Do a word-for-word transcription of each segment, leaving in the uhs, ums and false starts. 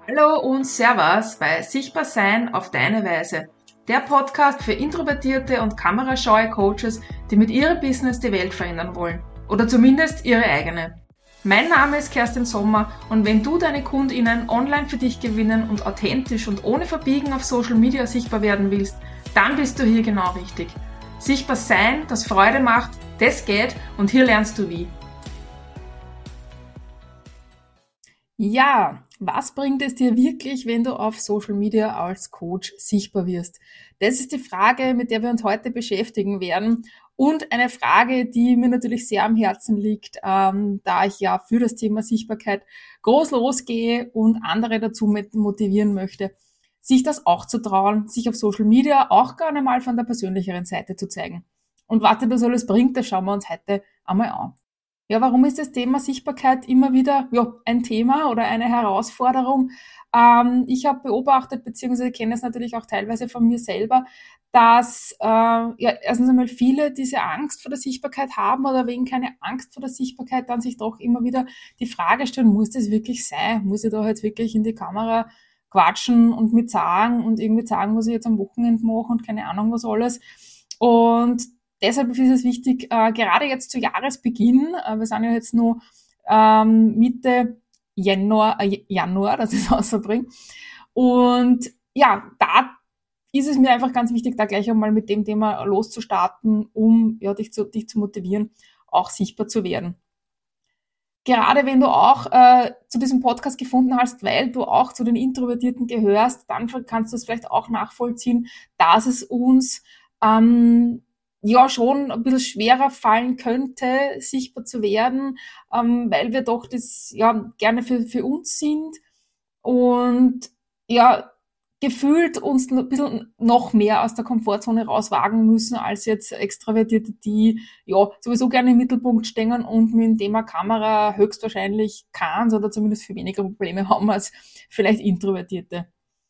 Hallo und Servus bei Sichtbar Sein auf deine Weise. Der Podcast für introvertierte und kamerascheue Coaches, die mit ihrem Business die Welt verändern wollen. Oder zumindest ihre eigene. Mein Name ist Kerstin Sommer und wenn du deine KundInnen online für dich gewinnen und authentisch und ohne Verbiegen auf Social Media sichtbar werden willst, dann bist du hier genau richtig. Sichtbar Sein, das Freude macht, das geht und hier lernst du wie. Ja, was bringt es dir wirklich, wenn du auf Social Media als Coach sichtbar wirst? Das ist die Frage, mit der wir uns heute beschäftigen werden und eine Frage, die mir natürlich sehr am Herzen liegt, ähm, da ich ja für das Thema Sichtbarkeit groß losgehe und andere dazu motivieren möchte, sich das auch zu trauen, sich auf Social Media auch gerne mal von der persönlicheren Seite zu zeigen. Und was dir das alles bringt, das schauen wir uns heute einmal an. Ja, warum ist das Thema Sichtbarkeit immer wieder ja, ein Thema oder eine Herausforderung? Ähm, ich habe beobachtet, beziehungsweise kenne es natürlich auch teilweise von mir selber, dass äh, ja erstens einmal viele diese Angst vor der Sichtbarkeit haben oder wegen keine Angst vor der Sichtbarkeit dann sich doch immer wieder die Frage stellen, muss das wirklich sein? Muss ich da jetzt wirklich in die Kamera quatschen und mit sagen und irgendwie sagen, was ich jetzt am Wochenende mache und keine Ahnung was alles? Und deshalb ist es wichtig, äh, gerade jetzt zu Jahresbeginn, äh, wir sind ja jetzt nur ähm, Mitte Januar, äh, Januar, dass ich es rausbringe. Und ja, da ist es mir einfach ganz wichtig, da gleich einmal mit dem Thema loszustarten, um ja, dich, zu, dich zu motivieren, auch sichtbar zu werden. Gerade wenn du auch äh, zu diesem Podcast gefunden hast, weil du auch zu den Introvertierten gehörst, dann kannst du es vielleicht auch nachvollziehen, dass es uns ähm, ja schon ein bisschen schwerer fallen könnte, sichtbar zu werden, ähm, weil wir doch das ja gerne für, für uns sind und ja gefühlt uns ein bisschen noch mehr aus der Komfortzone rauswagen müssen als jetzt Extravertierte, die ja sowieso gerne im Mittelpunkt stehen und mit dem Thema Kamera höchstwahrscheinlich keins oder zumindest viel weniger Probleme haben als vielleicht Introvertierte.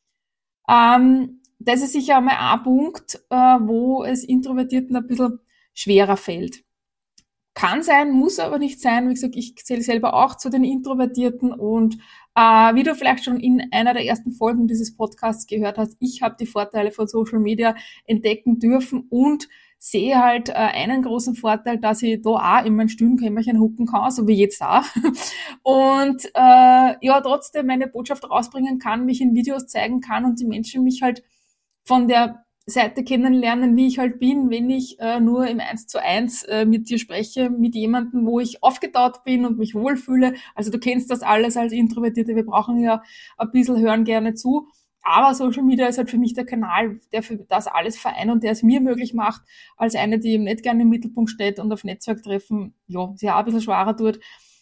Ähm, das ist sicher einmal ein Punkt, äh, wo es Introvertierten ein bisschen schwerer fällt. Kann sein, muss aber nicht sein. Wie gesagt, ich zähle selber auch zu den Introvertierten und äh, wie du vielleicht schon in einer der ersten Folgen dieses Podcasts gehört hast, ich habe die Vorteile von Social Media entdecken dürfen und sehe halt äh, einen großen Vorteil, dass ich da auch in mein Stimmenkämmerchen hucken kann, so wie jetzt auch. Und äh, ja, trotzdem meine Botschaft rausbringen kann, mich in Videos zeigen kann und die Menschen mich halt von der Seite kennenlernen, wie ich halt bin, wenn ich äh, nur im Eins zu Eins äh, mit dir spreche, mit jemandem, wo ich aufgetaut bin und mich wohlfühle. Also du kennst das alles als Introvertierte, wir brauchen ja ein bisschen hören gerne zu. Aber Social Media ist halt für mich der Kanal, der für das alles vereint und der es mir möglich macht, als eine, die eben nicht gerne im Mittelpunkt steht und auf Netzwerktreffen, ja, sich auch ein bisschen schwerer tut,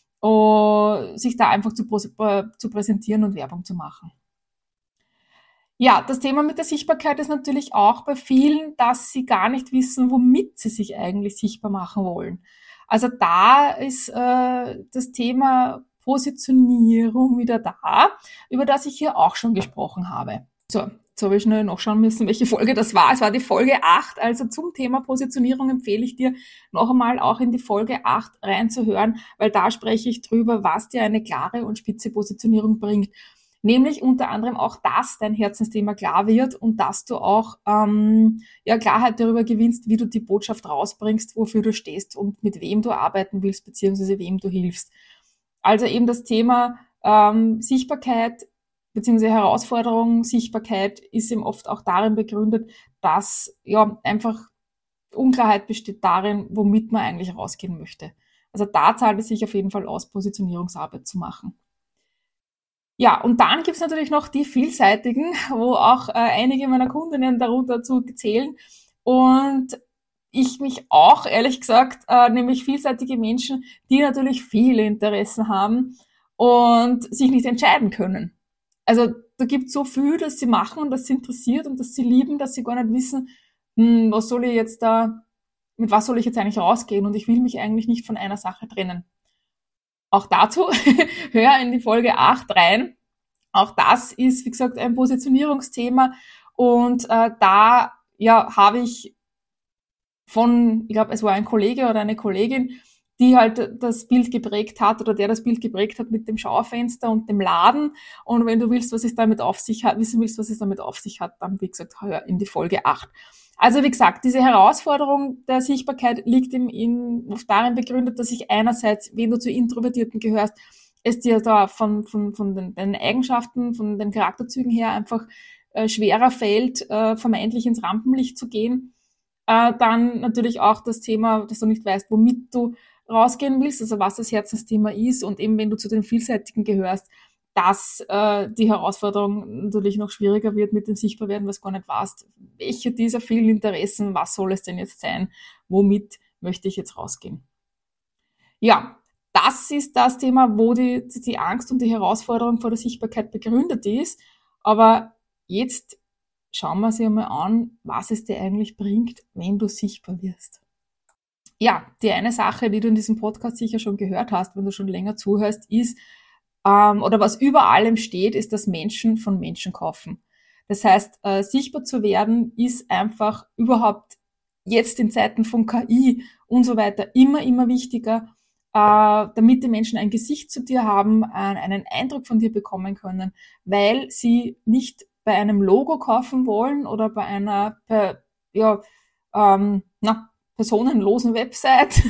uh, sich da einfach zu, zu präsentieren und Werbung zu machen. Ja, das Thema mit der Sichtbarkeit ist natürlich auch bei vielen, dass sie gar nicht wissen, womit sie sich eigentlich sichtbar machen wollen. Also da ist äh, das Thema Positionierung wieder da, über das ich hier auch schon gesprochen habe. So, jetzt habe ich schnell nachschauen müssen, welche Folge das war. Es war die Folge acht, also zum Thema Positionierung empfehle ich dir noch einmal auch in die Folge acht reinzuhören, weil da spreche ich drüber, was dir eine klare und spitze Positionierung bringt. Nämlich unter anderem auch, dass dein Herzensthema klar wird und dass du auch ähm, ja Klarheit darüber gewinnst, wie du die Botschaft rausbringst, wofür du stehst und mit wem du arbeiten willst, beziehungsweise wem du hilfst. Also eben das Thema ähm, Sichtbarkeit beziehungsweise Herausforderung, Sichtbarkeit ist eben oft auch darin begründet, dass ja einfach Unklarheit besteht darin, womit man eigentlich rausgehen möchte. Also da zahlt es sich auf jeden Fall aus, Positionierungsarbeit zu machen. Ja, und dann gibt's natürlich noch die Vielseitigen, wo auch äh, einige meiner Kundinnen darunter zu zählen. Und ich mich auch, ehrlich gesagt, äh, nämlich vielseitige Menschen, die natürlich viele Interessen haben und sich nicht entscheiden können. Also da gibt's so viel, dass sie machen und das sie interessiert und dass sie lieben, dass sie gar nicht wissen, hm, was soll ich jetzt da, mit was soll ich jetzt eigentlich rausgehen und ich will mich eigentlich nicht von einer Sache trennen. Auch dazu hör in die Folge acht rein. Auch das ist, wie gesagt, ein Positionierungsthema und äh, da ja habe ich von, ich glaube, es war ein Kollege oder eine Kollegin, die halt das Bild geprägt hat oder der das Bild geprägt hat mit dem Schaufenster und dem Laden. Und wenn du willst, was es damit auf sich hat, wissen willst, was es damit auf sich hat, dann, wie gesagt, hör in die Folge acht. Also, wie gesagt, diese Herausforderung der Sichtbarkeit liegt im, in, oft darin begründet, dass ich einerseits, wenn du zu Introvertierten gehörst, es dir da von, von, von den, den Eigenschaften, von den Charakterzügen her einfach äh, schwerer fällt, äh, vermeintlich ins Rampenlicht zu gehen. Äh, dann natürlich auch das Thema, dass du nicht weißt, womit du rausgehen willst, also was das Herzensthema ist, und eben wenn du zu den Vielseitigen gehörst, dass äh, die Herausforderung natürlich noch schwieriger wird mit dem Sichtbarwerden, was gar nicht weißt, welche dieser vielen Interessen, was soll es denn jetzt sein, womit möchte ich jetzt rausgehen. Ja, das ist das Thema, wo die, die Angst und die Herausforderung vor der Sichtbarkeit begründet ist, aber jetzt schauen wir uns einmal an, was es dir eigentlich bringt, wenn du sichtbar wirst. Ja, die eine Sache, die du in diesem Podcast sicher schon gehört hast, wenn du schon länger zuhörst, ist, ähm, oder was über allem steht, ist, dass Menschen von Menschen kaufen. Das heißt, äh, sichtbar zu werden ist einfach überhaupt jetzt in Zeiten von K I und so weiter immer, immer wichtiger, äh, damit die Menschen ein Gesicht zu dir haben, äh, einen Eindruck von dir bekommen können, weil sie nicht bei einem Logo kaufen wollen oder bei einer per, ja, ähm, na, personenlosen Website,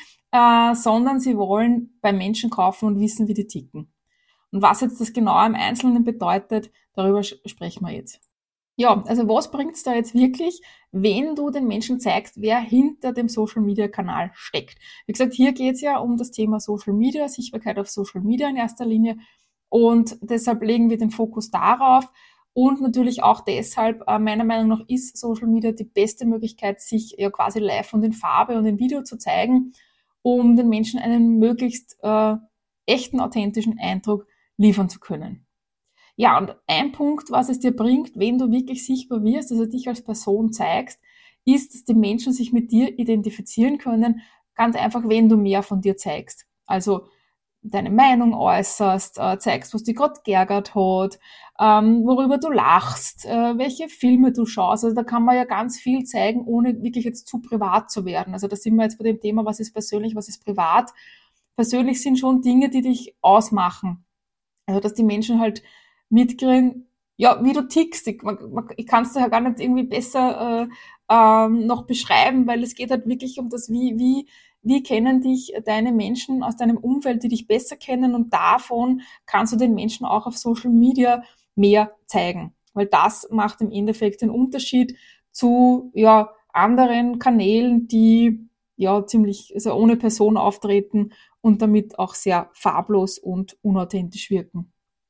äh, sondern sie wollen bei Menschen kaufen und wissen, wie die ticken. Und was jetzt das genau im Einzelnen bedeutet, darüber sprechen wir jetzt. Ja, also was bringt's da jetzt wirklich, wenn du den Menschen zeigst, wer hinter dem Social-Media-Kanal steckt? Wie gesagt, hier geht's ja um das Thema Social Media, Sichtbarkeit auf Social Media in erster Linie, und deshalb legen wir den Fokus darauf. Und natürlich auch deshalb, äh, meiner Meinung nach, ist Social Media die beste Möglichkeit, sich ja quasi live und in Farbe und in Video zu zeigen, um den Menschen einen möglichst äh, echten, authentischen Eindruck liefern zu können. Ja, und ein Punkt, was es dir bringt, wenn du wirklich sichtbar wirst, also dich als Person zeigst, ist, dass die Menschen sich mit dir identifizieren können, ganz einfach, wenn du mehr von dir zeigst. Also deine Meinung äußerst, äh, zeigst, was dich gerade geärgert hat, ähm, worüber du lachst, äh, welche Filme du schaust. Also da kann man ja ganz viel zeigen, ohne wirklich jetzt zu privat zu werden. Also da sind wir jetzt bei dem Thema, was ist persönlich, was ist privat. Persönlich sind schon Dinge, die dich ausmachen. Also dass die Menschen halt mitkriegen, ja, wie du tickst. Ich, ich kann es dir ja gar nicht irgendwie besser äh, ähm, noch beschreiben, weil es geht halt wirklich um das, wie, wie, wie kennen dich deine Menschen aus deinem Umfeld, die dich besser kennen, und davon kannst du den Menschen auch auf Social Media mehr zeigen. Weil das macht im Endeffekt den Unterschied zu ja, anderen Kanälen, die ja ziemlich also ohne Person auftreten und damit auch sehr farblos und unauthentisch wirken.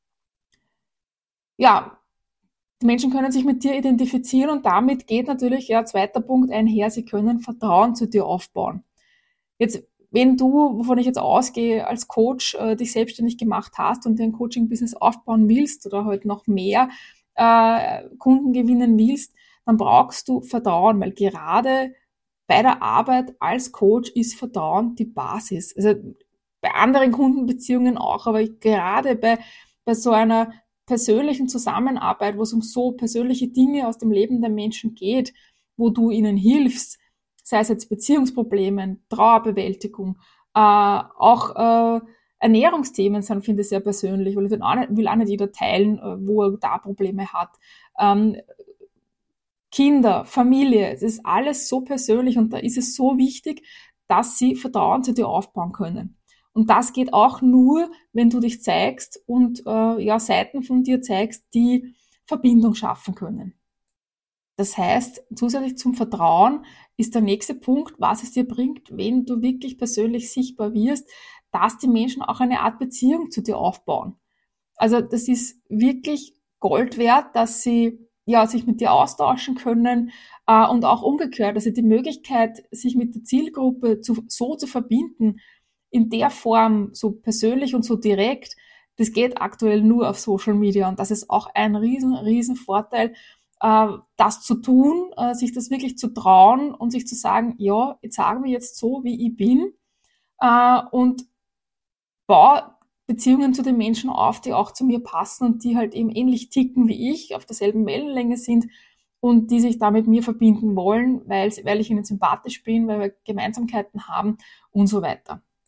Ja, die Menschen können sich mit dir identifizieren, und damit geht natürlich, ja, zweiter Punkt einher, sie können Vertrauen zu dir aufbauen. Jetzt, wenn du, wovon ich jetzt ausgehe, als Coach äh, dich selbstständig gemacht hast und dein Coaching-Business aufbauen willst oder halt noch mehr äh, Kunden gewinnen willst, dann brauchst du Vertrauen, weil gerade bei der Arbeit als Coach ist Vertrauen die Basis. Also bei anderen Kundenbeziehungen auch, aber gerade bei, bei so einer persönlichen Zusammenarbeit, wo es um so persönliche Dinge aus dem Leben der Menschen geht, wo du ihnen hilfst, sei es jetzt Beziehungsproblemen, Trauerbewältigung, äh, auch äh, Ernährungsthemen sind, finde ich sehr persönlich, weil ich will auch nicht, will auch nicht jeder teilen, äh, wo er da Probleme hat. Ähm, Kinder, Familie, es ist alles so persönlich, und da ist es so wichtig, dass sie Vertrauen zu dir aufbauen können. Und das geht auch nur, wenn du dich zeigst und äh, ja, Seiten von dir zeigst, die Verbindung schaffen können. Das heißt, zusätzlich zum Vertrauen ist der nächste Punkt, was es dir bringt, wenn du wirklich persönlich sichtbar wirst, dass die Menschen auch eine Art Beziehung zu dir aufbauen. Also das ist wirklich Gold wert, dass sie ja, sich mit dir austauschen können, äh, und auch umgekehrt, also die Möglichkeit, sich mit der Zielgruppe zu, so zu verbinden, in der Form, so persönlich und so direkt, das geht aktuell nur auf Social Media, und das ist auch ein riesen, riesen Vorteil, äh, das zu tun, äh, sich das wirklich zu trauen und sich zu sagen, ja, ich zeige mich jetzt so, wie ich bin, äh, und baue Beziehungen zu den Menschen auf, die auch zu mir passen und die halt eben ähnlich ticken wie ich, auf derselben Wellenlänge sind und die sich da mit mir verbinden wollen, weil, weil ich ihnen sympathisch bin, weil wir Gemeinsamkeiten haben und so weiter.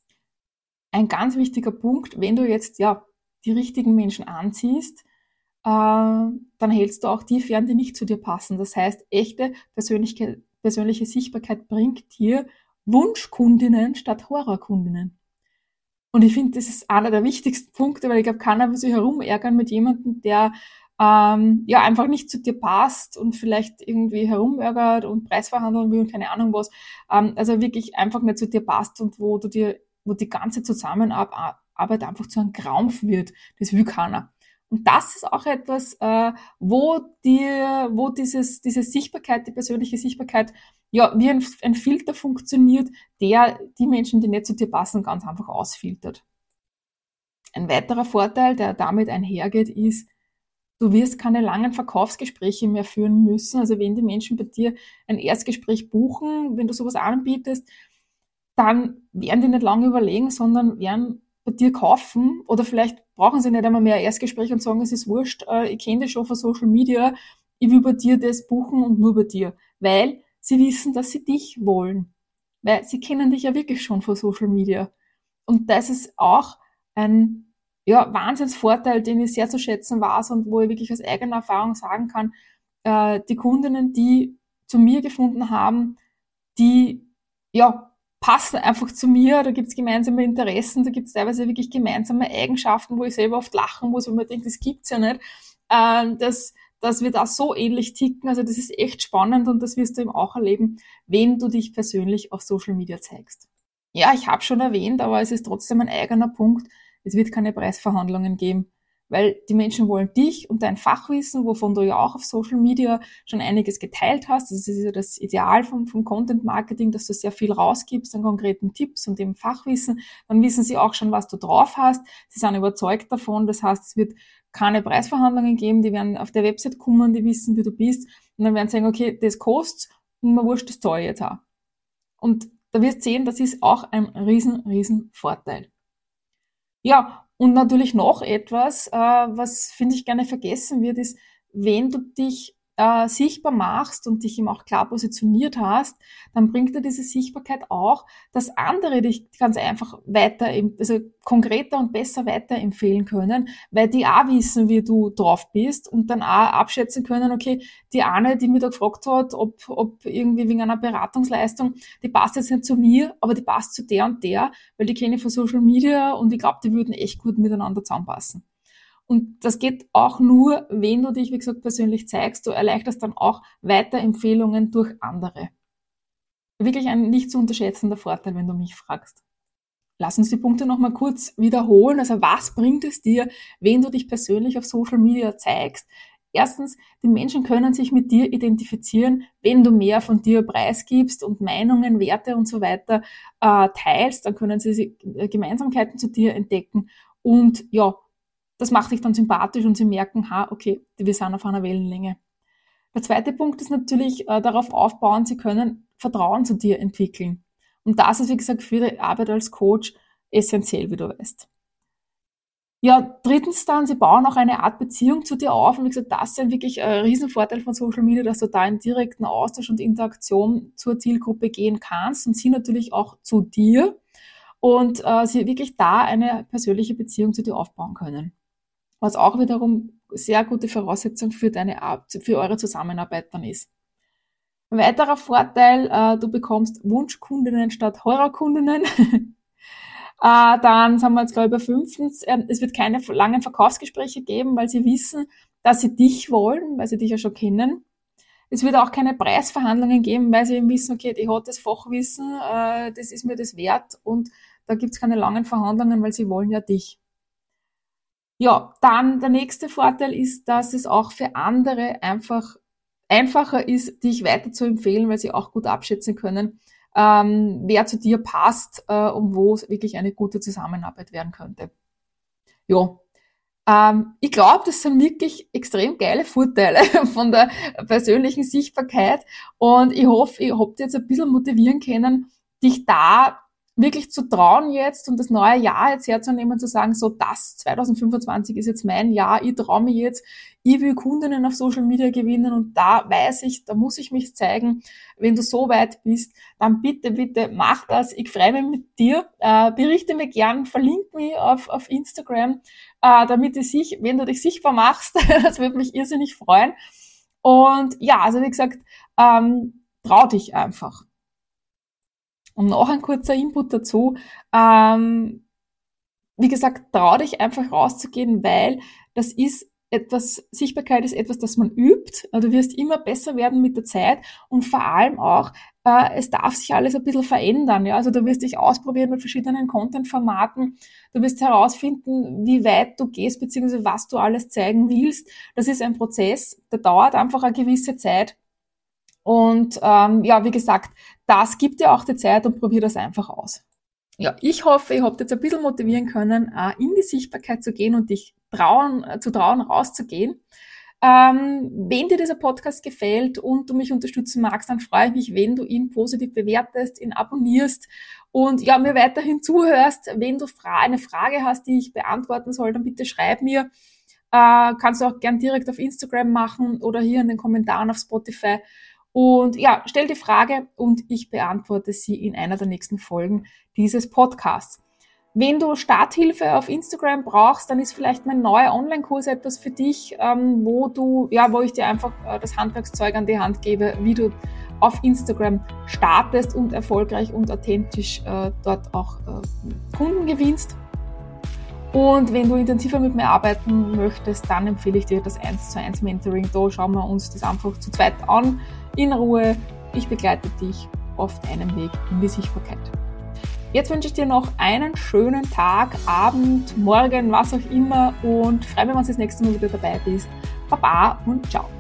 ein ganz wichtiger Punkt, wenn du jetzt ja die richtigen Menschen anziehst, äh, dann hältst du auch die fern, die nicht zu dir passen. Das heißt, echte persönliche, persönliche Sichtbarkeit bringt dir Wunschkundinnen statt Horrorkundinnen. Und ich finde, das ist einer der wichtigsten Punkte, weil ich glaube, keiner will sich herumärgern mit jemandem, der ähm, ja einfach nicht zu dir passt und vielleicht irgendwie herumärgert und Preisverhandeln will und keine Ahnung was. Ähm, also wirklich einfach nicht zu dir passt und wo du dir, wo die ganze Zusammenarbeit einfach zu einem Krampf wird. Das will keiner. Und das ist auch etwas, äh, wo dir, wo dieses, diese Sichtbarkeit, die persönliche Sichtbarkeit, ja, wie ein, ein Filter funktioniert, der die Menschen, die nicht zu dir passen, ganz einfach ausfiltert. Ein weiterer Vorteil, der damit einhergeht, ist, du wirst keine langen Verkaufsgespräche mehr führen müssen. Also wenn die Menschen bei dir ein Erstgespräch buchen, wenn du sowas anbietest, dann werden die nicht lange überlegen, sondern werden bei dir kaufen oder vielleicht brauchen sie nicht einmal mehr ein Erstgespräch und sagen, es ist wurscht, äh, ich kenne dich schon von Social Media, ich will bei dir das buchen und nur bei dir, weil sie wissen, dass sie dich wollen, weil sie kennen dich ja wirklich schon von Social Media. Und das ist auch ein ja, Wahnsinnsvorteil, den ich sehr zu schätzen weiß und wo ich wirklich aus eigener Erfahrung sagen kann, äh, die Kundinnen, die zu mir gefunden haben, die ja passen einfach zu mir, da gibt's gemeinsame Interessen, da gibt's teilweise wirklich gemeinsame Eigenschaften, wo ich selber oft lachen muss, weil man denkt, das gibt's ja nicht, äh, dass, dass wir da so ähnlich ticken, also das ist echt spannend und das wirst du eben auch erleben, wenn du dich persönlich auf Social Media zeigst. Ja, ich habe schon erwähnt, aber es ist trotzdem ein eigener Punkt, es wird keine Preisverhandlungen geben, weil die Menschen wollen dich und dein Fachwissen, wovon du ja auch auf Social Media schon einiges geteilt hast. Das ist ja das Ideal vom, vom Content Marketing, dass du sehr viel rausgibst an konkreten Tipps und dem Fachwissen. Dann wissen sie auch schon, was du drauf hast. Sie sind überzeugt davon. Das heißt, es wird keine Preisverhandlungen geben. Die werden auf der Website kommen, die wissen, wie du bist. Und dann werden sie sagen, okay, das kostet und mir wurscht, das zahle ich jetzt auch. Und da wirst du sehen, das ist auch ein riesen, riesen Vorteil. Ja, und natürlich noch etwas, äh, was, finde ich, gerne vergessen wird, ist, wenn du dich äh, sichtbar machst und dich eben auch klar positioniert hast, dann bringt dir diese Sichtbarkeit auch, dass andere dich ganz einfach weiter, also konkreter und besser weiterempfehlen können, weil die auch wissen, wie du drauf bist und dann auch abschätzen können, okay, die eine, die mir da gefragt hat, ob, ob irgendwie wegen einer Beratungsleistung, die passt jetzt nicht zu mir, aber die passt zu der und der, weil die kenne ich von Social Media und ich glaube, die würden echt gut miteinander zusammenpassen. Und das geht auch nur, wenn du dich, wie gesagt, persönlich zeigst. Du erleichterst dann auch Weiterempfehlungen durch andere. Wirklich ein nicht zu unterschätzender Vorteil, wenn du mich fragst. Lass uns die Punkte nochmal kurz wiederholen. Also was bringt es dir, wenn du dich persönlich auf Social Media zeigst? Erstens, die Menschen können sich mit dir identifizieren, wenn du mehr von dir preisgibst und Meinungen, Werte und so weiter äh, teilst. Dann können sie Gemeinsamkeiten zu dir entdecken und ja, das macht dich dann sympathisch und sie merken, ha, okay, wir sind auf einer Wellenlänge. Der zweite Punkt ist natürlich äh, darauf aufbauen, sie können Vertrauen zu dir entwickeln. Und das ist, wie gesagt, für die Arbeit als Coach essentiell, wie du weißt. Ja, drittens dann, sie bauen auch eine Art Beziehung zu dir auf. Und wie gesagt, das ist ein wirklich ein Riesenvorteil von Social Media, dass du da in direkten Austausch und Interaktion zur Zielgruppe gehen kannst und sie natürlich auch zu dir und äh, sie wirklich da eine persönliche Beziehung zu dir aufbauen können. Was auch wiederum sehr gute Voraussetzung für deine für eure Zusammenarbeit dann ist. Ein weiterer Vorteil, äh, du bekommst Wunschkundinnen statt Horrorkundinnen. äh, dann sind wir jetzt, glaube ich, bei fünftens, äh, es wird keine langen Verkaufsgespräche geben, weil sie wissen, dass sie dich wollen, weil sie dich ja schon kennen. Es wird auch keine Preisverhandlungen geben, weil sie eben wissen, okay, die hat das Fachwissen, äh, das ist mir das wert und da gibt's keine langen Verhandlungen, weil sie wollen ja dich. Ja, dann der nächste Vorteil ist, dass es auch für andere einfach einfacher ist, dich weiter zu empfehlen, weil sie auch gut abschätzen können, ähm, wer zu dir passt äh, und wo es wirklich eine gute Zusammenarbeit werden könnte. Ja, ähm, ich glaube, das sind wirklich extrem geile Vorteile von der persönlichen Sichtbarkeit und ich hoffe, ich habe dich jetzt ein bisschen motivieren können, dich da wirklich zu trauen jetzt und das neue Jahr jetzt herzunehmen, zu sagen, so das zwanzig fünfundzwanzig ist jetzt mein Jahr, ich traue mich jetzt, ich will Kundinnen auf Social Media gewinnen und da weiß ich, da muss ich mich zeigen. Wenn du so weit bist, dann bitte, bitte mach das. Ich freue mich mit dir. Äh, berichte mir gern, verlink mich auf, auf Instagram, äh, damit ich sich, wenn du dich sichtbar machst, das würde mich irrsinnig freuen. Und ja, also wie gesagt, ähm, trau dich einfach. Und noch ein kurzer Input dazu. Ähm, wie gesagt, trau dich einfach rauszugehen, weil das ist etwas, Sichtbarkeit ist etwas, das man übt. Du wirst immer besser werden mit der Zeit und vor allem auch, äh, es darf sich alles ein bisschen verändern. Ja? Also du wirst dich ausprobieren mit verschiedenen Content-Formaten. Du wirst herausfinden, wie weit du gehst, beziehungsweise was du alles zeigen willst. Das ist ein Prozess, der dauert einfach eine gewisse Zeit. Und ähm, ja, wie gesagt, das gibt dir auch die Zeit und probier das einfach aus. Ja, ich hoffe, ihr habt jetzt ein bisschen motivieren können, äh, in die Sichtbarkeit zu gehen und dich trauen, äh, zu trauen, rauszugehen. Ähm, wenn dir dieser Podcast gefällt und du mich unterstützen magst, dann freue ich mich, wenn du ihn positiv bewertest, ihn abonnierst und ja, mir weiterhin zuhörst. Wenn du fra- eine Frage hast, die ich beantworten soll, dann bitte schreib mir. Äh, kannst du auch gern direkt auf Instagram machen oder hier in den Kommentaren auf Spotify. Und ja, stell die Frage und ich beantworte sie in einer der nächsten Folgen dieses Podcasts. Wenn du Starthilfe auf Instagram brauchst, dann ist vielleicht mein neuer Online-Kurs etwas für dich, ähm, wo du, ja, wo ich dir einfach äh, das Handwerkszeug an die Hand gebe, wie du auf Instagram startest und erfolgreich und authentisch äh, dort auch äh, Kunden gewinnst. Und wenn du intensiver mit mir arbeiten möchtest, dann empfehle ich dir das eins zu eins Mentoring. Da schauen wir uns das einfach zu zweit an, in Ruhe. Ich begleite dich auf deinem Weg in die Sichtbarkeit. Jetzt wünsche ich dir noch einen schönen Tag, Abend, Morgen, was auch immer und freue mich, wenn du das nächste Mal wieder dabei bist. Baba und ciao.